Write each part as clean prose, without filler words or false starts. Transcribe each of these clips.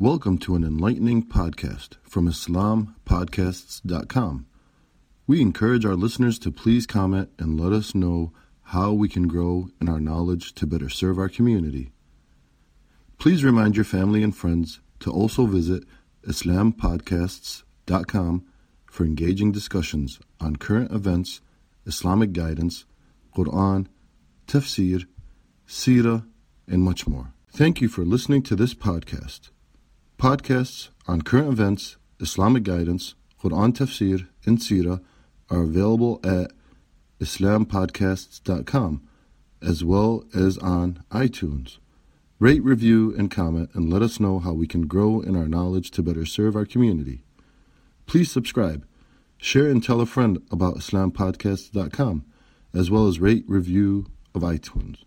Welcome to an enlightening podcast from IslamPodcasts.com. We encourage our listeners to please comment and let us know how we can grow in our knowledge to better serve our community. Please remind your family and friends to also visit IslamPodcasts.com for engaging discussions on current events, Islamic guidance, Quran, tafsir, seerah, and much more. Thank you for listening to this podcast. Podcasts on current events, Islamic guidance, Quran tafsir, and seerah are available at IslamPodcasts.com as well as on iTunes. Rate, review, and comment and let us know how we can grow in our knowledge to better serve our community. Please subscribe, share and tell a friend about IslamPodcasts.com as well as rate, review of iTunes.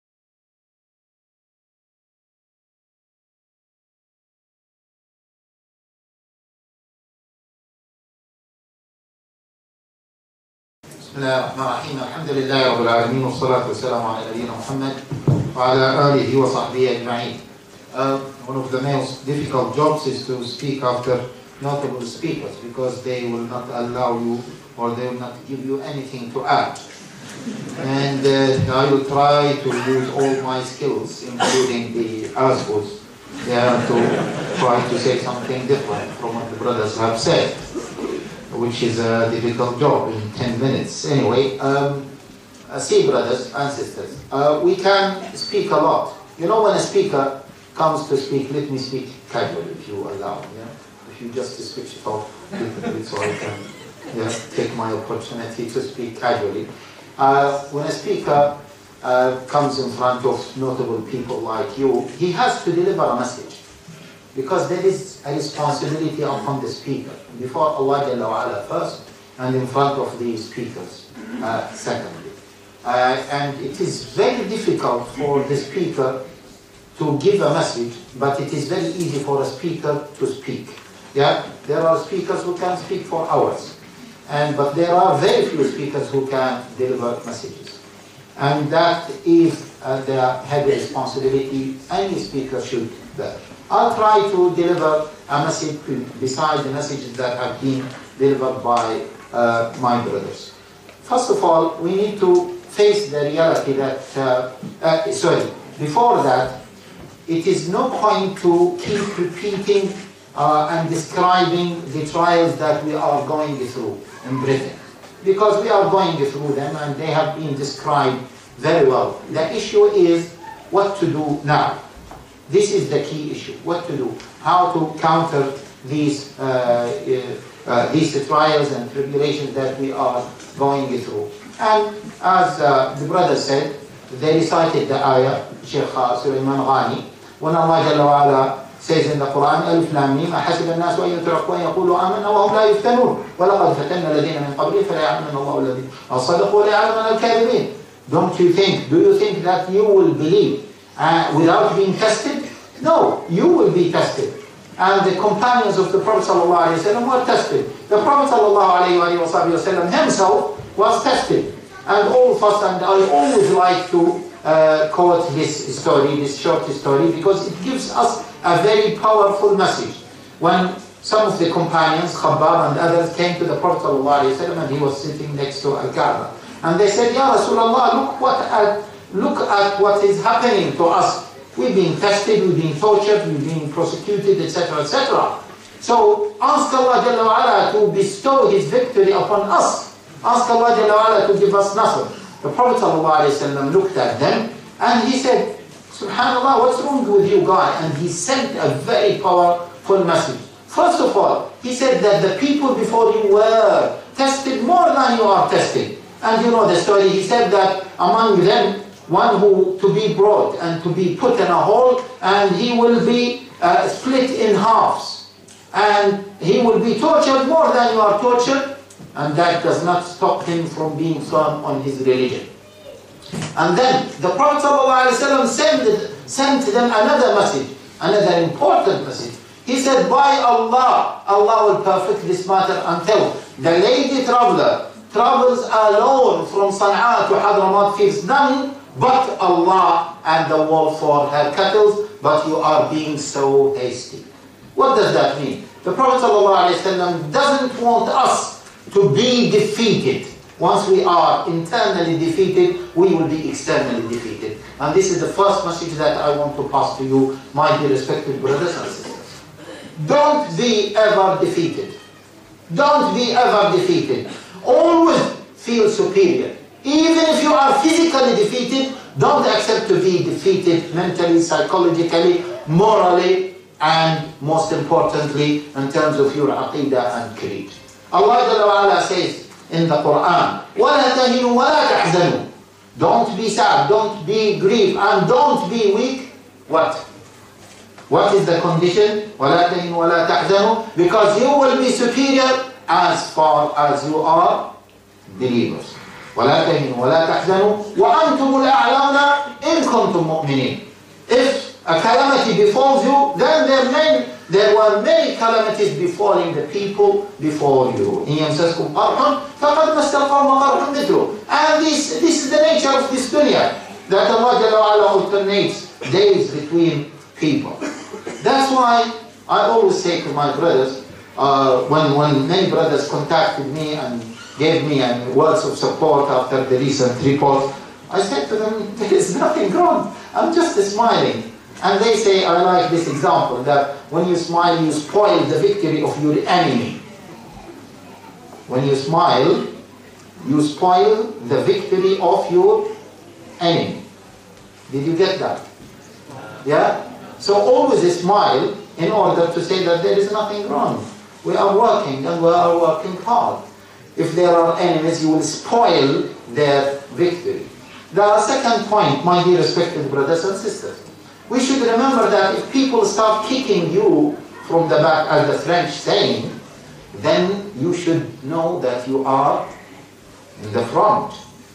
بسم الله الرحمن الرحيم الحمد لله رب العالمين والصلاة والسلام على نبينا محمد وعلى آله وصحبه أجمعين. One of the most difficult jobs is to speak after notable speakers because they will not allow you or they will not give you anything to add. And I will try to use all my skills, including the Azbus, to try to say something different from what the brothers have said, which is a difficult job in 10 minutes. Anyway, see brothers and sisters, we can speak a lot. You know, when a speaker comes to speak, let me speak casually if you allow me. If you just switch it off a little bit so I can take my opportunity to speak casually. When a speaker comes in front of notable people like you, he has to deliver a message. Because there is a responsibility upon the speaker, before Allah Jalla wa Ala first, and in front of the speakers secondly. And it is very difficult for the speaker to give a message, but it is very easy for a speaker to speak. Yeah, there are speakers who can speak for hours, but there are very few speakers who can deliver messages. And that is the heavy responsibility any speaker should bear. I'll try to deliver a message beside the messages that have been delivered by my brothers. First of all, we need to face the reality that, before that, it is no point to keep repeating and describing the trials that we are going through in Britain. Because we are going through them and they have been described very well. The issue is what to do now. This is the key issue, what to do, how to counter these trials and tribulations that we are going through. And as the brother said, they recited the ayah, Sheikh Sulaiman Ghani, when Allah Jalla wa Ala says in the Quran, Alif Lam Mim, أحسب الناس أن يتركوا أن يقولوا آمنا وهم لا يفتنون ولقد فتنا الذين من قبلهم فليعلمن الله الذين صدقوا وليعلمن الكاذبين. Do you think that you will believe without being tested? No, you will be tested. And the companions of the Prophet ﷺ were tested. The Prophet ﷺ himself was tested. And all of us, and I always like to quote this story, this short story, because it gives us a very powerful message. When some of the companions, Khabbab and others, came to the Prophet ﷺ and he was sitting next to Al-Kaaba. And they said, Ya Rasulullah, look at what is happening to us. We're being tested, we're being tortured, we're being prosecuted, etc., etc. So ask Allah Jalla wa Ala to bestow His victory upon us. Ask Allah Jalla wa Ala to give us nasr. The Prophet ﷺ looked at them and he said, Subhanallah, what's wrong with you guys? And he sent a very powerful message. First of all, he said that the people before you were tested more than you are tested. And you know the story, he said that among them, one who to be brought and to be put in a hole, and he will be split in halves. And he will be tortured more than you are tortured, and that does not stop him from being firm on his religion. And then the Prophet ﷺ sent them another message, another important message. He said, by Allah, Allah will perfect this matter until the lady traveler travels alone from Sana'a to Hadramaut, feels nothing but Allah and the wall for her cattle, but you are being so hasty. What does that mean? The Prophet ﷺ doesn't want us to be defeated. Once we are internally defeated, we will be externally defeated. And this is the first message that I want to pass to you, my dear respected brothers and sisters. Don't be ever defeated. Don't be ever defeated. Always feel superior. Even if you are physically defeated, don't accept to be defeated mentally, psychologically, morally, and most importantly, in terms of your aqidah and creed. Allah Jalla wa Ala says in the Quran, وَلَا تَهِنُوا وَلَا تَحْزَنُوا. Don't be sad, don't be grieved, and don't be weak. What? What is the condition? وَلَا تَهِنُوا وَلَا تَحْزَنُوا. Because you will be superior as far as you are believers. وَلَا تَهِنُوا وَلَا تَحْزَنُوا وَأَنْتُمُ الْأَعْلَوْنَ إِن كُنتُم مُؤْمِنِينَ. If a calamity befalls you, then there were many calamities befalling the people before you. إِن يَمْسَسْكُمْ قَرْحٌ فَقَدْ مَسَّ الْقَوْمَ قَرْحٌ مِثْلُهُ. And this is the nature of this dunya, that Allah Jalla wa Ala alternates days between people. That's why I always say to my brothers, when many brothers contacted me and gave me words of support after the recent report, I said to them, there is nothing wrong. I'm just smiling. And they say, I like this example, that when you smile, you spoil the victory of your enemy. When you smile, you spoil the victory of your enemy. Did you get that? Yeah? So always smile in order to say that there is nothing wrong. We are working and we are working hard. If there are enemies, you will spoil their victory. The second point, my dear respected brothers and sisters, we should remember that if people start kicking you from the back, as the French saying, then you should know that you are in the front.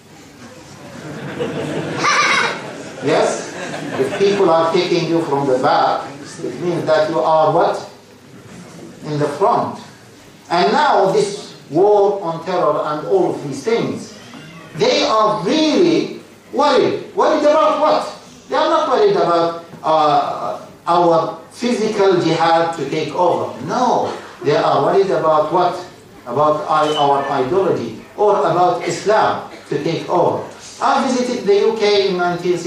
Yes? If people are kicking you from the back, it means that you are what? In the front. And now this war on terror and all of these things, they are really worried. Worried about what? They are not worried about our physical jihad to take over. No, they are worried about what? About our ideology or about Islam to take over. I visited the UK in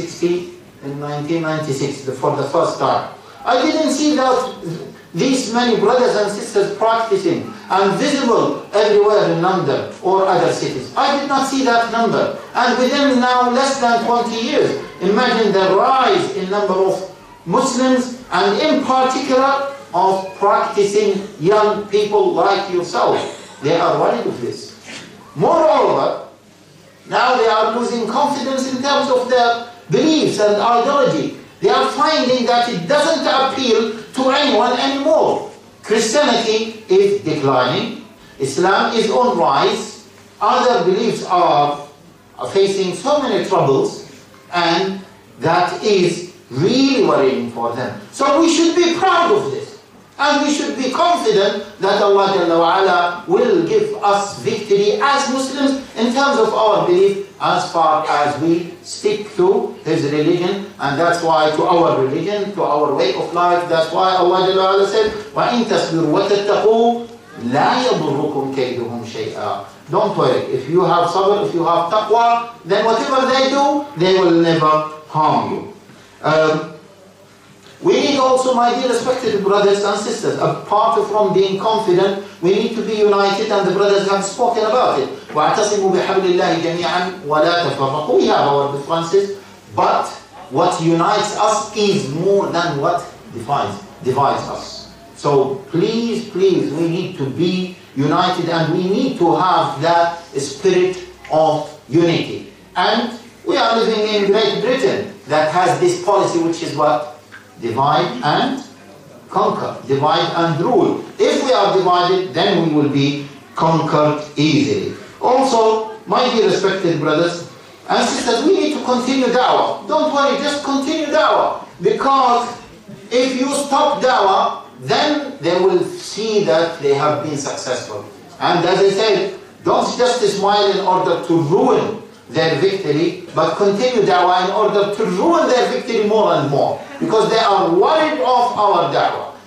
1996 for the first time. I didn't see that these many brothers and sisters practicing and visible everywhere in London or other cities. I did not see that number. And within now less than 20 years, imagine the rise in number of Muslims and in particular of practicing young people like yourself. They are worried of this. Moreover, now they are losing confidence in terms of their beliefs and ideology. They are finding that it doesn't appeal to anyone anymore. Christianity is declining. Islam is on rise. Other beliefs are facing so many troubles, and that is really worrying for them. So we should be proud of this. And we should be confident that Allah Jalla wa Ala will give us victory as Muslims in terms of our belief as far as we stick to His religion. And that's why to our religion, to our way of life, that's why Allah Jalla wa Ala said, وَإِن تَصْبِرُوا وَتَتَّقُوا لَا يَضُرُّكُمْ كَيْدُهُمْ شَيْئًا. Don't worry, if you have sabr, if you have taqwa, then whatever they do, they will never harm you. We need also, my dear respected brothers and sisters, apart from being confident, we need to be united, and the brothers have spoken about it. وَاعْتَصِمُوا بِحَبْلِ اللَّهِ جَمِيعًا وَلَا تَفَرَّقُوا. We have our differences, but what unites us is more than what divides us. So please, we need to be united, and we need to have that spirit of unity. And we are living in Great Britain that has this policy, which is what? Divide and conquer. Divide and rule. If we are divided, then we will be conquered easily. Also, my dear respected brothers and sisters, we need to continue da'wah. Don't worry, just continue da'wah. Because if you stop da'wah, then they will see that they have been successful. And as I said, don't just smile in order to ruin their victory, but continue da'wah in order to ruin their victory more and more. Because they are worried of our da'wah.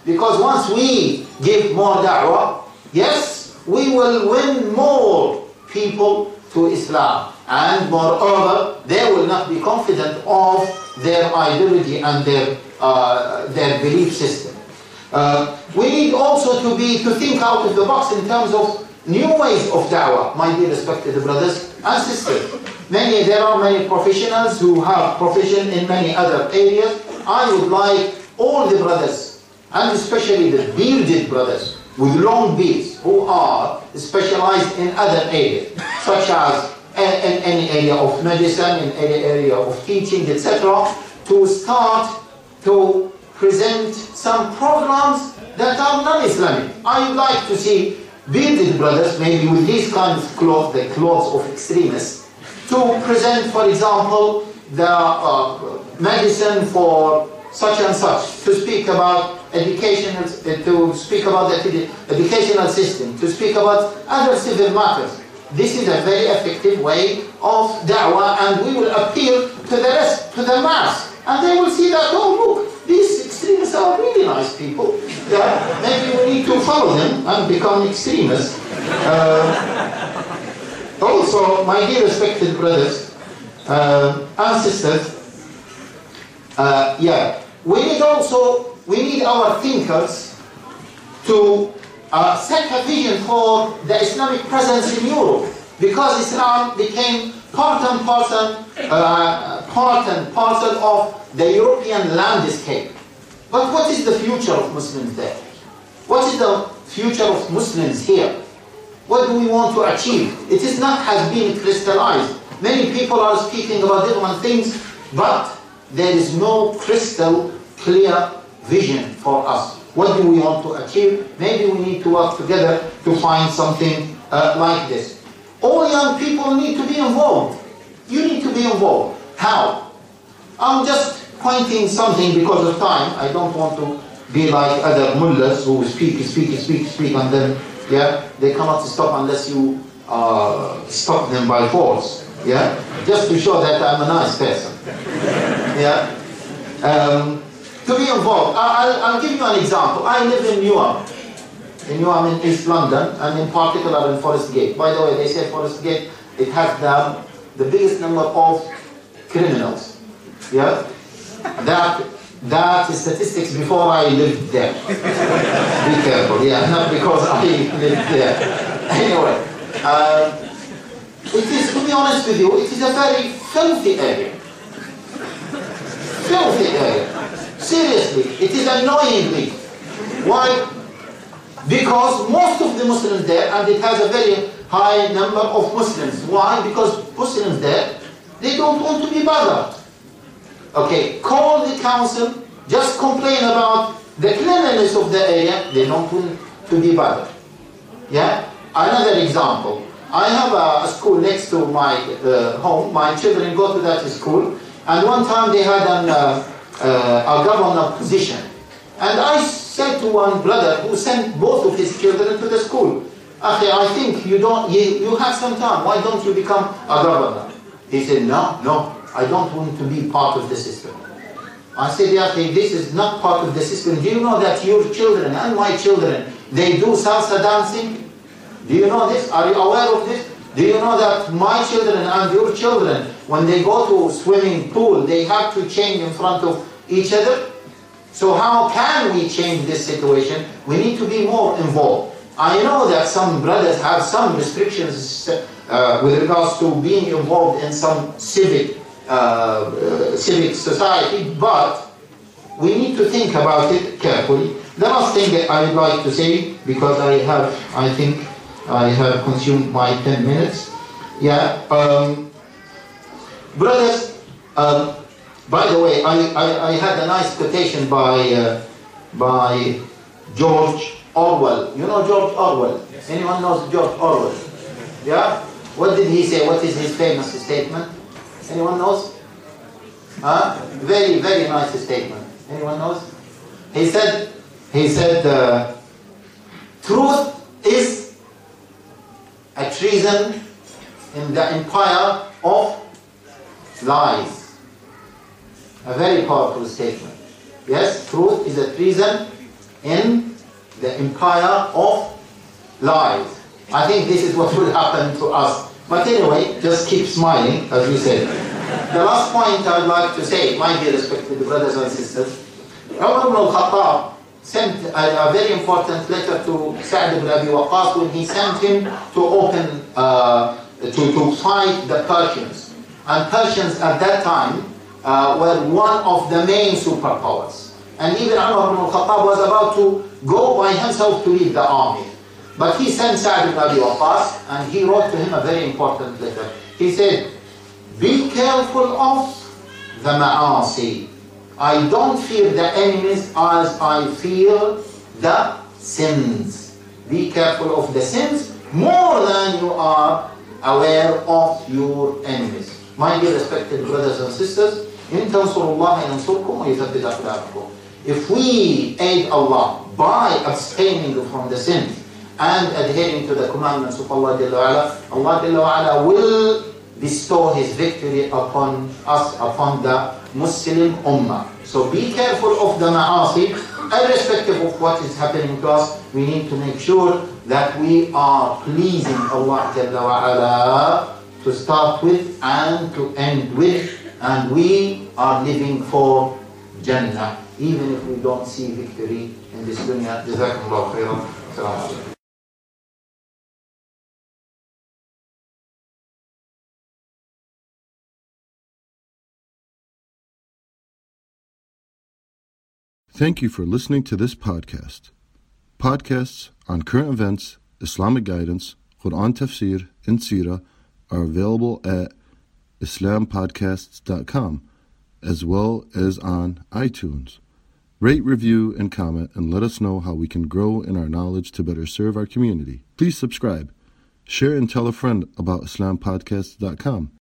Because once we give more da'wah, yes, we will win more people to Islam. And moreover, they will not be confident of their ideology and their belief system. We need also to think out of the box in terms of new ways of da'wah, my dear respected brothers and sisters. There are many professionals who have profession in many other areas. I would like all the brothers, and especially the bearded brothers with long beards, who are specialized in other areas, such as in any area of medicine, in any area of teaching, etc., to start to present some programs that are non-Islamic. I would like to see bearded brothers, maybe with these kinds of clothes, the clothes of extremists, to present, for example, the medicine for such and such, to speak about educational, to speak about the educational system, to speak about other civil matters. This is a very effective way of da'wah, and we will appeal to the rest, to the mass, and they will see that, oh look, these extremists are really nice people. Yeah, maybe we need to follow them and become extremists. Also, my dear respected brothers and sisters, we need our thinkers to set a vision for the Islamic presence in Europe, because Islam became part and parcel of the European landscape. But what is the future of Muslims there? What is the future of Muslims here? What do we want to achieve? It is not has been crystallized. Many people are speaking about different things, but there is no crystal clear vision for us. What do we want to achieve? Maybe we need to work together to find something like this. All young people need to be involved. You need to be involved. How? I'm just pointing something because of time. I don't want to be like other mullahs who speak, and then they cannot stop unless you stop them by force. Just to show that I'm a nice person. To be involved. I'll give you an example. I live in Newham. In East London, and in particular in Forest Gate. By the way, they say Forest Gate, it has the biggest number of criminals. That is statistics before I lived there. Be careful, not because I lived there. Anyway, it is, to be honest with you, it is a very filthy area. Filthy area. Seriously, it is annoyingly. Why? Because most of the Muslims there, and it has a very high number of Muslims. Why? Because Muslims there, they don't want to be bothered. Okay, call the council, just complain about the cleanliness of the area, they don't want to be bothered. Another example. I have a school next to my home. My children go to that school, and one time they had a governor position. And I said to one brother who sent both of his children to the school, "Akhi, I think you have some time, why don't you become a governor?" He said, no, I don't want to be part of the system. I said, "Akhi, this is not part of the system. Do you know that your children and my children, they do salsa dancing? Do you know this? Are you aware of this? Do you know that my children and your children, when they go to swimming pool, they have to change in front of each other? So how can we change this situation? We need to be more involved." I know that some brothers have some restrictions with regards to being involved in some civic society, but we need to think about it carefully. The last thing that I would like to say, because I think I have consumed my 10 minutes. Brothers, by the way, I had a nice quotation by George Orwell. You know George Orwell? Yes. Anyone knows George Orwell? Yeah? What did he say? What is his famous statement? Anyone knows? Very, very nice statement. Anyone knows? He said, truth is a treason in the empire of lies. A very powerful statement. Yes, truth is a treason in the empire of lies. I think this is what will happen to us. But anyway, just keep smiling, as we said. The last point I'd like to say, my dear respected brothers and sisters, Umar ibn al-Khattab sent a very important letter to Sa'd ibn Abi Waqqas when he sent him to open, to fight the Persians. And Persians at that time were one of the main superpowers. And even Umar ibn al-Khattab was about to go by himself to lead the army. But he sent Sa'd ibn Abi Waqqas and he wrote to him a very important letter. He said, be careful of the ma'asi. I don't fear the enemies as I fear the sins. Be careful of the sins more than you are aware of your enemies. My dear respected brothers and sisters, إن تنصروا الله ينصركم ويثبت أقدامكم. If we aid Allah by abstaining from the sins and adhering to the commandments of Allah Jalla wa'ala, Allah Jalla wa'ala will bestow His victory upon us, upon the Muslim Ummah. So be careful of the ma'asi, irrespective of what is happening to us. We need to make sure that we are pleasing Allah Jalla wa'ala to start with and to end with, and we are living for Jannah, even if we don't see victory in this dunya. Jazakumullahu khairan. Assalamu alaikum. Thank you for listening to this podcast. Podcasts on current events, Islamic guidance, Quran tafsir, and seerah are available at islampodcasts.com as well as on iTunes. Rate, review, and comment, and let us know how we can grow in our knowledge to better serve our community. Please subscribe, share, and tell a friend about islampodcasts.com.